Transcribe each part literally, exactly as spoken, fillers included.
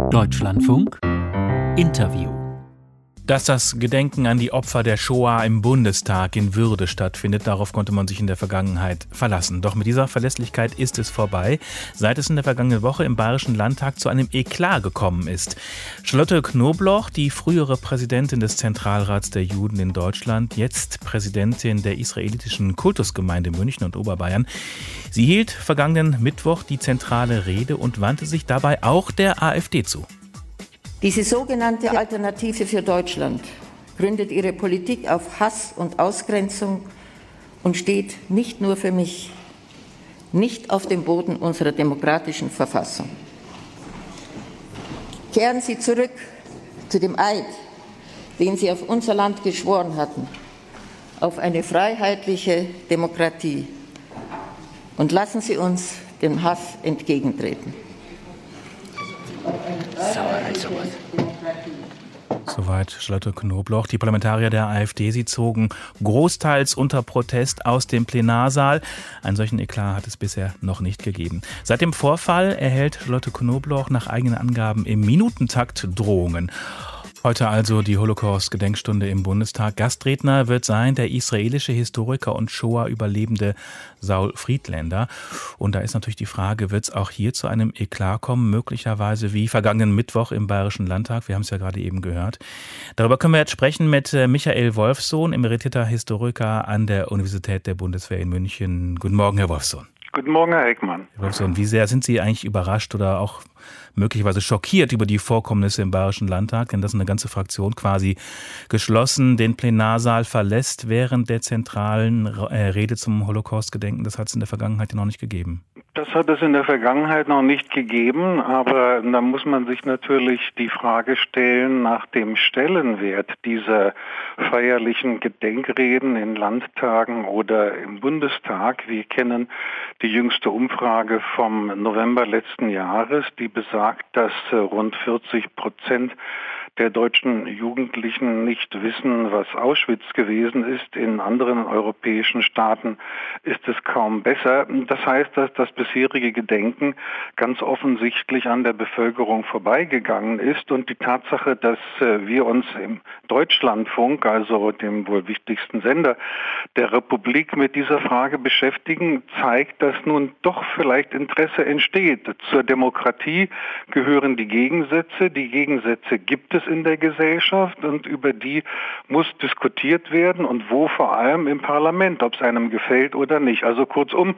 Deutschlandfunk Interview. Dass das Gedenken an die Opfer der Shoah im Bundestag in Würde stattfindet, darauf konnte man sich in der Vergangenheit verlassen. Doch mit dieser Verlässlichkeit ist es vorbei, seit es in der vergangenen Woche im Bayerischen Landtag zu einem Eklat gekommen ist. Charlotte Knobloch, die frühere Präsidentin des Zentralrats der Juden in Deutschland, jetzt Präsidentin der israelitischen Kultusgemeinde München und Oberbayern, sie hielt vergangenen Mittwoch die zentrale Rede und wandte sich dabei auch der AfD zu. Diese sogenannte Alternative für Deutschland gründet ihre Politik auf Hass und Ausgrenzung und steht nicht nur für mich, nicht auf dem Boden unserer demokratischen Verfassung. Kehren Sie zurück zu dem Eid, den Sie auf unser Land geschworen hatten, auf eine freiheitliche Demokratie, und lassen Sie uns dem Hass entgegentreten. Soweit Charlotte Knobloch. Die Parlamentarier der AfD, sie zogen großteils unter Protest aus dem Plenarsaal. Einen solchen Eklat hat es bisher noch nicht gegeben. Seit dem Vorfall erhält Charlotte Knobloch nach eigenen Angaben im Minutentakt Drohungen. Heute also die Holocaust-Gedenkstunde im Bundestag. Gastredner wird sein der israelische Historiker und Shoah-Überlebende Saul Friedländer. Und da ist natürlich die Frage, wird es auch hier zu einem Eklat kommen, möglicherweise wie vergangenen Mittwoch im Bayerischen Landtag? Wir haben es ja gerade eben gehört. Darüber können wir jetzt sprechen mit Michael Wolfsohn, emeritierter Historiker an der Universität der Bundeswehr in München. Guten Morgen, Herr Wolfsohn. Guten Morgen, Herr Eckmann. Herr Wolfsohn, wie sehr sind Sie eigentlich überrascht oder auch möglicherweise schockiert über die Vorkommnisse im Bayerischen Landtag, denn dass eine ganze Fraktion quasi geschlossen den Plenarsaal verlässt während der zentralen Rede zum Holocaust-Gedenken? Das hat es in der Vergangenheit ja noch nicht gegeben. Das hat es in der Vergangenheit noch nicht gegeben, aber da muss man sich natürlich die Frage stellen nach dem Stellenwert dieser feierlichen Gedenkreden in Landtagen oder im Bundestag. Wir kennen die jüngste Umfrage vom November letzten Jahres, die besagt, dass rund vierzig Prozent der deutschen Jugendlichen nicht wissen, was Auschwitz gewesen ist. In anderen europäischen Staaten ist es kaum besser. Das heißt, dass das bisherige Gedenken ganz offensichtlich an der Bevölkerung vorbeigegangen ist. Und die Tatsache, dass wir uns im Deutschlandfunk, also dem wohl wichtigsten Sender der Republik, mit dieser Frage beschäftigen, zeigt, dass nun doch vielleicht Interesse entsteht. Zur Demokratie gehören die Gegensätze. Die Gegensätze gibt es in der Gesellschaft und über die muss diskutiert werden und wo vor allem im Parlament, ob es einem gefällt oder nicht. Also kurzum,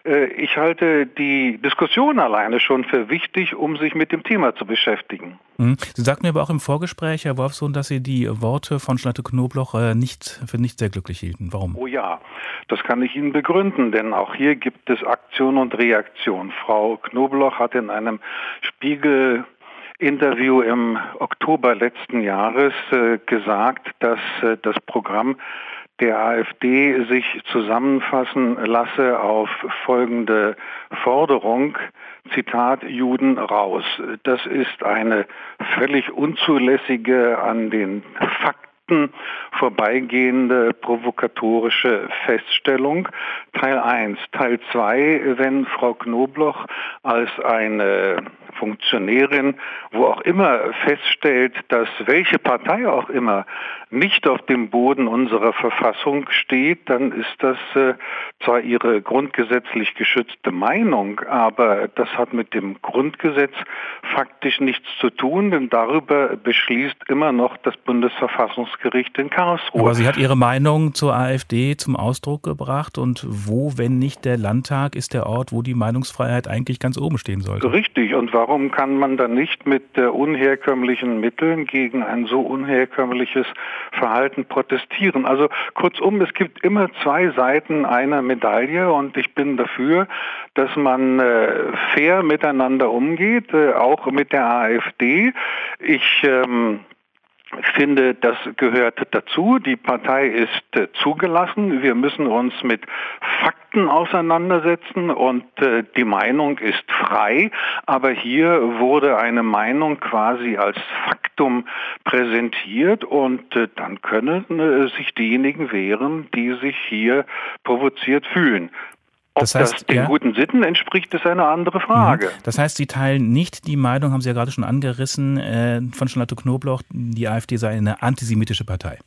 ich halte die Diskussion alleine schon für wichtig, um sich mit dem Thema zu beschäftigen. Sie sagten mir aber auch im Vorgespräch, Herr Wolfsohn, dass Sie die Worte von Charlotte Knobloch nicht, für nicht sehr glücklich hielten. Warum? Oh ja, das kann ich Ihnen begründen, denn auch hier gibt es Aktion und Reaktion. Frau Knobloch hat in einem Spiegel Interview im Oktober letzten Jahres äh, gesagt, dass äh, das Programm der AfD sich zusammenfassen lasse auf folgende Forderung, Zitat, Juden raus. Das ist eine völlig unzulässige, an den Fakten vorbeigehende provokatorische Feststellung. Teil eins. Teil zwei, wenn Frau Knobloch als eine Funktionärin, wo auch immer feststellt, dass welche Partei auch immer nicht auf dem Boden unserer Verfassung steht, dann ist das äh, zwar ihre grundgesetzlich geschützte Meinung, aber das hat mit dem Grundgesetz faktisch nichts zu tun, denn darüber beschließt immer noch das Bundesverfassungsgericht in Karlsruhe. Aber sie hat ihre Meinung zur AfD zum Ausdruck gebracht und wo, wenn nicht der Landtag, ist der Ort, wo die Meinungsfreiheit eigentlich ganz oben stehen sollte? Richtig. Und warum kann man dann nicht mit äh, unherkömmlichen Mitteln gegen ein so unherkömmliches Verhalten protestieren? Also kurzum, es gibt immer zwei Seiten einer Medaille und ich bin dafür, dass man äh, fair miteinander umgeht, äh, auch mit der AfD. Ich ähm, Ich finde, das gehört dazu. Die Partei ist äh, zugelassen. Wir müssen uns mit Fakten auseinandersetzen und äh, die Meinung ist frei. Aber hier wurde eine Meinung quasi als Faktum präsentiert und äh, dann können äh, sich diejenigen wehren, die sich hier provoziert fühlen. Ob das, heißt, das den ja, guten Sitten entspricht, ist eine andere Frage. Das heißt, Sie teilen nicht die Meinung, haben Sie ja gerade schon angerissen, äh, von Charlotte Knobloch, die AfD sei eine antisemitische Partei.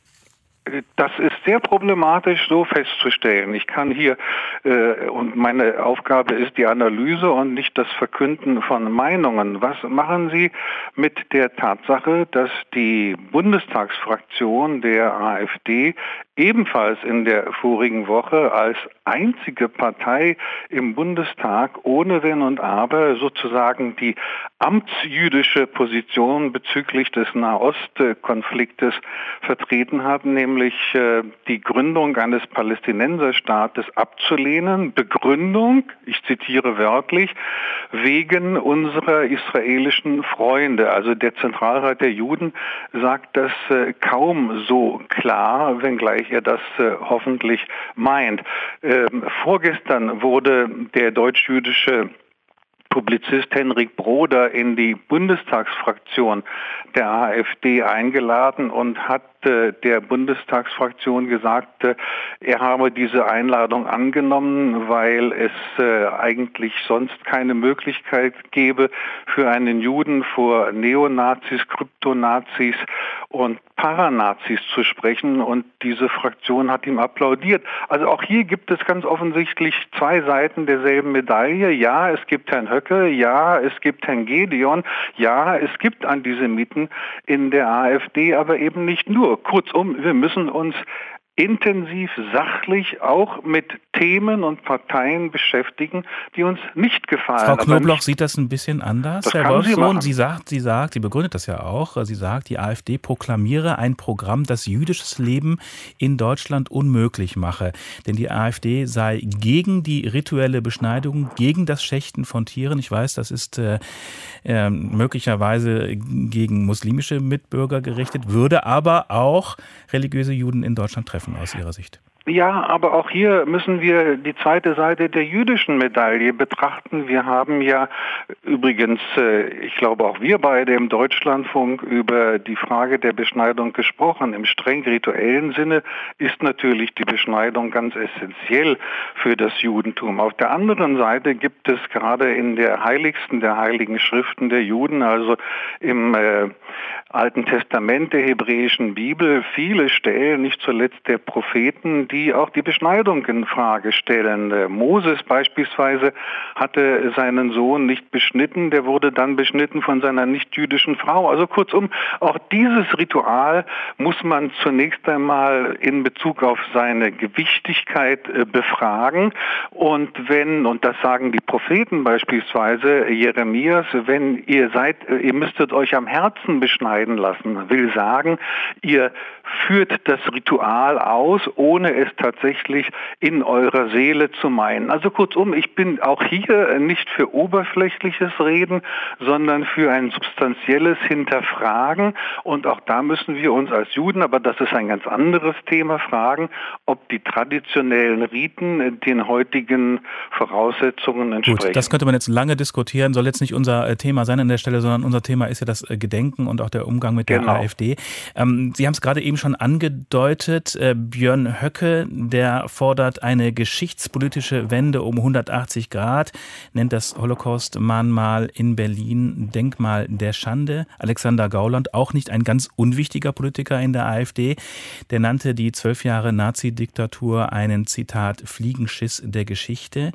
Das ist sehr problematisch so festzustellen. Ich kann hier, äh, und meine Aufgabe ist die Analyse und nicht das Verkünden von Meinungen. Was machen Sie mit der Tatsache, dass die Bundestagsfraktion der AfD ebenfalls in der vorigen Woche als einzige Partei im Bundestag ohne Wenn und Aber sozusagen die amtsjüdische Position bezüglich des Nahostkonfliktes vertreten hat, nämlich äh, die Gründung eines Palästinenserstaates abzulehnen. Begründung, ich zitiere wörtlich, wegen unserer israelischen Freunde. Also der Zentralrat der Juden sagt das äh, kaum so klar, wenngleich er das äh, hoffentlich meint. Ähm, vorgestern wurde der deutsch-jüdische Publizist Henrik Broder in die Bundestagsfraktion der AfD eingeladen und hat äh, der Bundestagsfraktion gesagt, äh, er habe diese Einladung angenommen, weil es äh, eigentlich sonst keine Möglichkeit gäbe, für einen Juden vor Neonazis, Kryptonazis und Paranazis zu sprechen, und diese Fraktion hat ihm applaudiert. Also auch hier gibt es ganz offensichtlich zwei Seiten derselben Medaille. Ja, es gibt Herrn Höcke, ja, es gibt Herrn Gedeon, ja, es gibt Antisemiten in der AfD, aber eben nicht nur. Kurzum, wir müssen uns intensiv, sachlich auch mit Themen und Parteien beschäftigen, die uns nicht gefallen. Frau Knobloch nicht, sieht das ein bisschen anders, das Herr kann Wolfsohn. Sie machen. Sie sagt, sie sagt, sie begründet das ja auch, sie sagt, die AfD proklamiere ein Programm, das jüdisches Leben in Deutschland unmöglich mache. Denn die AfD sei gegen die rituelle Beschneidung, gegen das Schächten von Tieren. Ich weiß, das ist äh, äh, möglicherweise gegen muslimische Mitbürger gerichtet, würde aber auch religiöse Juden in Deutschland treffen, aus Ihrer Sicht. Ja, aber auch hier müssen wir die zweite Seite der jüdischen Medaille betrachten. Wir haben ja übrigens, ich glaube auch wir beide im Deutschlandfunk, über die Frage der Beschneidung gesprochen. Im streng rituellen Sinne ist natürlich die Beschneidung ganz essentiell für das Judentum. Auf der anderen Seite gibt es gerade in der heiligsten der heiligen Schriften der Juden, also im äh, Alten Testament der hebräischen Bibel, viele Stellen, nicht zuletzt der Propheten, die auch die Beschneidung in Frage stellen. Moses beispielsweise hatte seinen Sohn nicht beschnitten, der wurde dann beschnitten von seiner nichtjüdischen Frau. Also kurzum, auch dieses Ritual muss man zunächst einmal in Bezug auf seine Gewichtigkeit äh, befragen. Und wenn, und das sagen die Propheten beispielsweise, Jeremias, wenn ihr seid, ihr müsstet euch am Herzen beschneiden lassen, will sagen, ihr führt das Ritual aus, ohne es tatsächlich in eurer Seele zu meinen. Also kurzum, ich bin auch hier nicht für oberflächliches Reden, sondern für ein substanzielles Hinterfragen. Und auch da müssen wir uns als Juden, aber das ist ein ganz anderes Thema, fragen, ob die traditionellen Riten den heutigen Voraussetzungen entsprechen. Gut, das könnte man jetzt lange diskutieren, soll jetzt nicht unser Thema sein an der Stelle, sondern unser Thema ist ja das Gedenken und auch der Umgang mit der genau. AfD. Ähm, Sie haben es gerade eben schon angedeutet, äh, Björn Höcke, der fordert eine geschichtspolitische Wende um hundertachtzig Grad, nennt das Holocaust-Mahnmal in Berlin Denkmal der Schande. Alexander Gauland, auch nicht ein ganz unwichtiger Politiker in der AfD, der nannte die zwölf Jahre Nazi-Diktatur einen, Zitat, Fliegenschiss der Geschichte.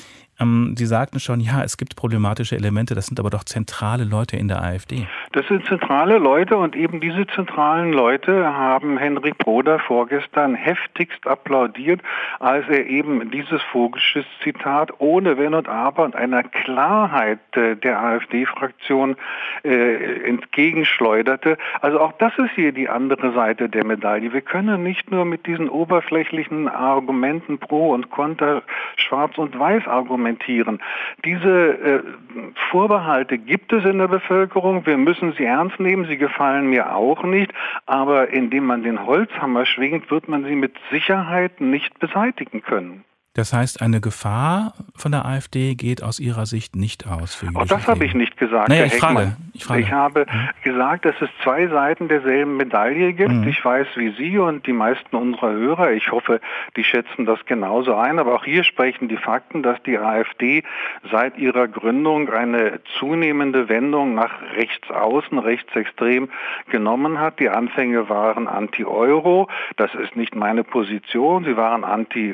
Sie sagten schon, ja, es gibt problematische Elemente, das sind aber doch zentrale Leute in der AfD. Das sind zentrale Leute, und eben diese zentralen Leute haben Henrik Broder vorgestern heftigst applaudiert, als er eben dieses Vogelschiss-Zitat ohne Wenn und Aber und einer Klarheit der AfD-Fraktion äh, entgegenschleuderte. Also auch das ist hier die andere Seite der Medaille. Wir können nicht nur mit diesen oberflächlichen Argumenten pro und contra, schwarz und weiß argumentieren. Diese äh, Vorbehalte gibt es in der Bevölkerung. Wir müssen sie ernst nehmen. Sie gefallen mir auch nicht. Aber indem man den Holzhammer schwingt, wird man sie mit Sicherheit nicht beseitigen können. Das heißt, eine Gefahr von der AfD geht aus Ihrer Sicht nicht aus? Für Auch das habe ich nicht gesagt, naja, Herr ich Heckmann. frage, ich frage. Ich habe hm. gesagt, dass es zwei Seiten derselben Medaille gibt. Hm. Ich weiß, wie Sie und die meisten unserer Hörer, ich hoffe, die schätzen das genauso ein, aber auch hier sprechen die Fakten, dass die AfD seit ihrer Gründung eine zunehmende Wendung nach rechts außen, rechtsextrem genommen hat. Die Anfänge waren anti-Euro, das ist nicht meine Position, sie waren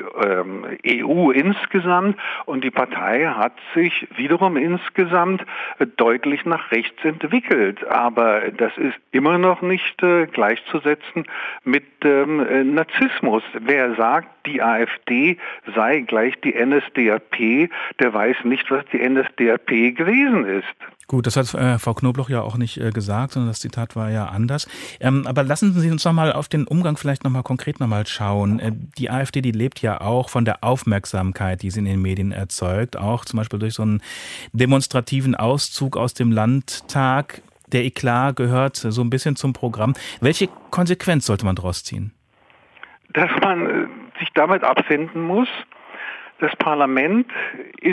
anti-E U insgesamt und die Partei hat sich wiederum insgesamt deutlich nach rechts entwickelt. Aber das ist immer noch nicht äh, gleichzusetzen mit ähm, Narzissmus. Wer sagt, die AfD sei gleich die N S D A P, der weiß nicht, was die N S D A P gewesen ist. Gut, das hat äh, Frau Knobloch ja auch nicht äh, gesagt, sondern das Zitat war ja anders. Ähm, aber lassen Sie uns noch mal auf den Umgang vielleicht noch mal konkret noch mal schauen. Äh, die AfD, die lebt ja auch von der Aufmerksamkeit, die sie in den Medien erzeugt, auch zum Beispiel durch so einen demonstrativen Auszug aus dem Landtag. Der Eklat gehört so ein bisschen zum Programm. Welche Konsequenz sollte man daraus ziehen? Dass man äh, sich damit abfinden muss, das Parlament ist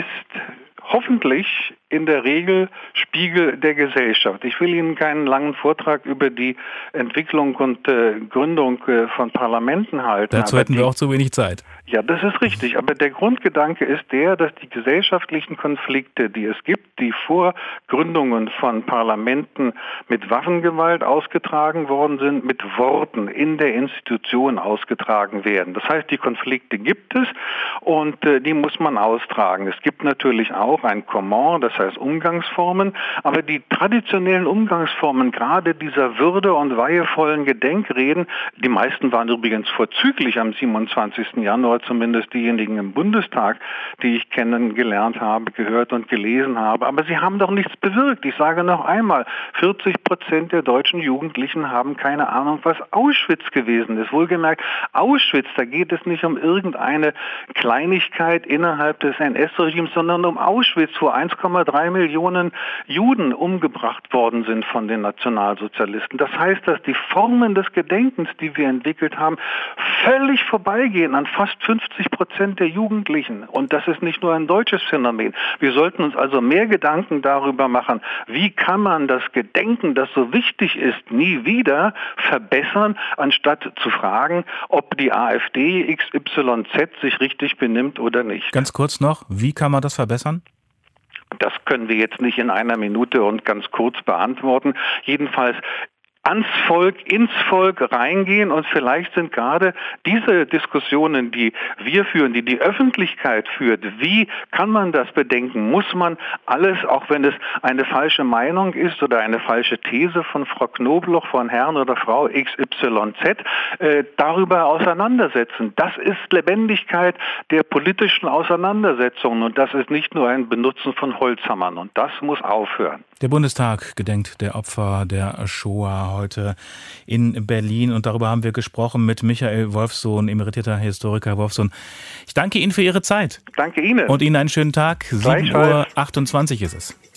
hoffentlich in der Regel Spiegel der Gesellschaft. Ich will Ihnen keinen langen Vortrag über die Entwicklung und äh, Gründung äh, von Parlamenten halten. Dazu hätten die, wir auch zu wenig Zeit. Ja, das ist richtig. Aber der Grundgedanke ist der, dass die gesellschaftlichen Konflikte, die es gibt, die vor Gründungen von Parlamenten mit Waffengewalt ausgetragen worden sind, mit Worten in der Institution ausgetragen werden. Das heißt, die Konflikte gibt es und äh, die muss man austragen. Es gibt natürlich auch ein Comment, das heißt Umgangsformen, aber die traditionellen Umgangsformen, gerade dieser würde- und weihevollen Gedenkreden, die meisten waren übrigens vorzüglich am siebenundzwanzigsten Januar, zumindest diejenigen im Bundestag, die ich kennengelernt habe, gehört und gelesen habe, aber sie haben doch nichts bewirkt. Ich sage noch einmal, vierzig Prozent der deutschen Jugendlichen haben keine Ahnung, was Auschwitz gewesen ist. Wohlgemerkt, Auschwitz, da geht es nicht um irgendeine Kleinigkeit innerhalb des N S-Regimes, sondern um Auschwitz, wo eins Komma drei Millionen Juden umgebracht worden sind von den Nationalsozialisten. Das heißt, dass die Formen des Gedenkens, die wir entwickelt haben, völlig vorbeigehen an fast fünfzig Prozent der Jugendlichen. Und das ist nicht nur ein deutsches Phänomen. Wir sollten uns also mehr Gedanken darüber machen, wie kann man das Gedenken, das so wichtig ist, nie wieder verbessern, anstatt zu fragen, ob die AfD X Y Z sich richtig benimmt oder nicht. Ganz kurz noch, wie kann man das verbessern? Das können wir jetzt nicht in einer Minute und ganz kurz beantworten. Jedenfalls ans Volk, ins Volk reingehen und vielleicht sind gerade diese Diskussionen, die wir führen, die die Öffentlichkeit führt, wie kann man das bedenken? Muss man alles, auch wenn es eine falsche Meinung ist oder eine falsche These von Frau Knobloch, von Herrn oder Frau X Y Z, äh, darüber auseinandersetzen? Das ist Lebendigkeit der politischen Auseinandersetzungen und das ist nicht nur ein Benutzen von Holzhammern und das muss aufhören. Der Bundestag gedenkt der Opfer der Shoah heute in Berlin und darüber haben wir gesprochen mit Michael Wolfsohn, emeritierter Historiker Wolfsohn. Ich danke Ihnen für Ihre Zeit. Danke Ihnen. Und Ihnen einen schönen Tag. sieben Uhr achtundzwanzig ist es.